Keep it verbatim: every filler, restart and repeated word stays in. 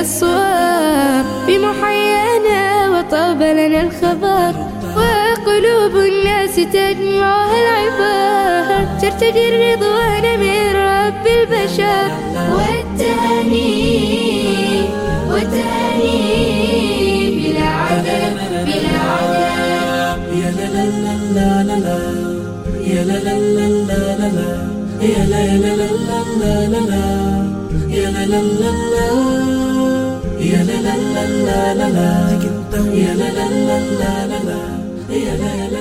الصواب بمحيانا وطاب لنا الخبر، وقلوب الناس تجمعها العبار ترتجي الرضوان من رب البشر. والتهاني والتهاني بلا عدد بلا عدد. يا لا لا لا لا لا يا لا لا لا لا لا يا لا لا لا لا لا يا لا لا لا لا يا لا لا لا لا لا يا لا لا لا لا يا لا